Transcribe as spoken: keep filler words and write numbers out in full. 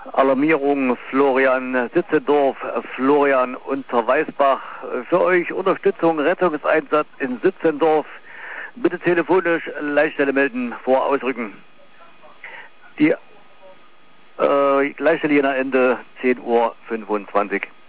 Alarmierung Florian Sitzendorf, Florian Unterweißbach. Für euch Unterstützung, Rettungseinsatz in Sitzendorf. Bitte telefonisch Leitstelle melden, vor Ausrücken. Die äh, Leitstelle hier nach Ende zehn Uhr fünfundzwanzig.